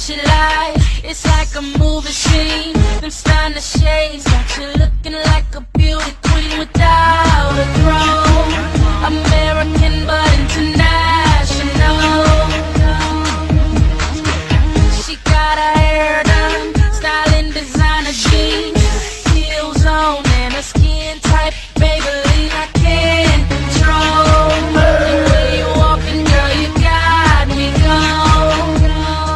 she like. It's like a movie scene. Them stunner shades got you looking like a beauty queen without a throne. American but international. She got her hair done, styling designer jeans, heels on, and her skin type Maybelline I can't control. The way you walking, girl, you got me gone.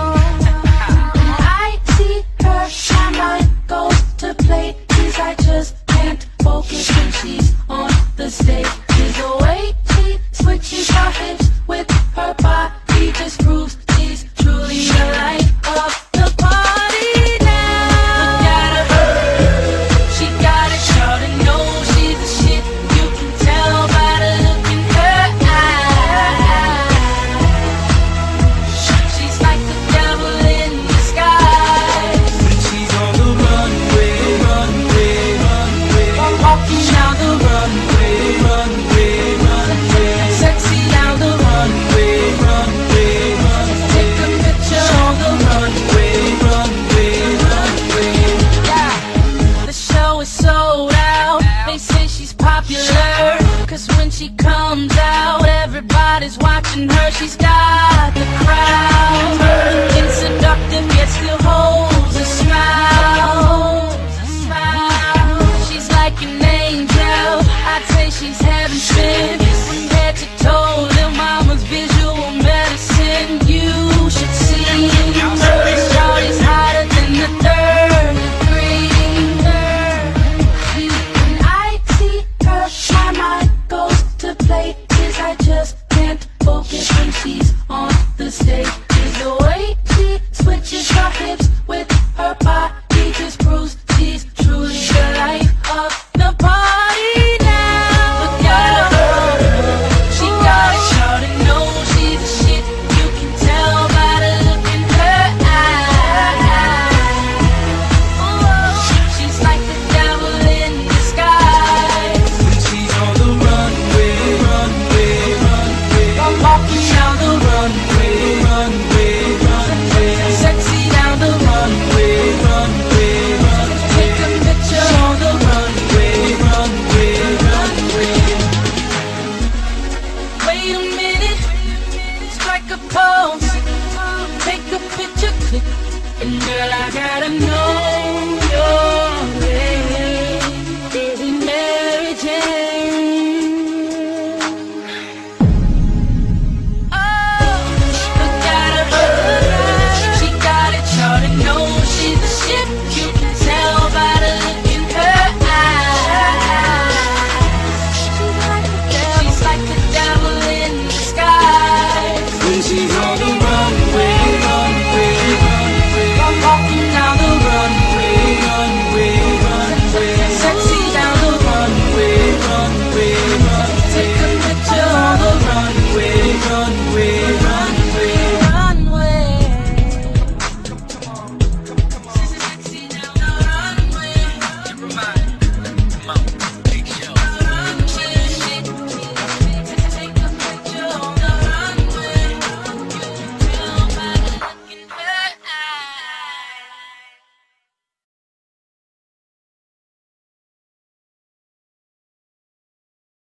I see her, my mind goes to places I just can't focus when she's on the stage. The way she switches her hips with her body just proves she's truly the life of the party now. Look at her, she got it, shorty knows she's the shit. You can tell by the look in her eyes. She's like the devil in disguise. When she's on the runway, runway, runway, Walking down the runway, runway, runway, sexy down the runway, runway, runway, take a picture on the runway, runway, runway. Yeah, the show is sold out. They say she's popular, cause when she comes out, everybody's watching her. She's got the crowd, looking seductive yet still holds a smile. She's like an angel, I'd say she's heaven sent. From head to toe, little mama's visual medicine. You should see, shorty's hotter than the third degree. When I see her, my mind goes to places I just can't focus when she's on the stage. The way she switches her hips with her body just proves she's truly the life of the party now. Look at her, she got it, shorty knows she's the shit. You can tell by the look in her eyes. She's like the devil in disguise. When she's on the runway, runway, runway, Walking down the runway, runway, runway, sexy down the runway, runway, runway, take a picture on the runway, runway, runway. Wait a minute, strike a pose, take a picture, click, and girl, I gotta know.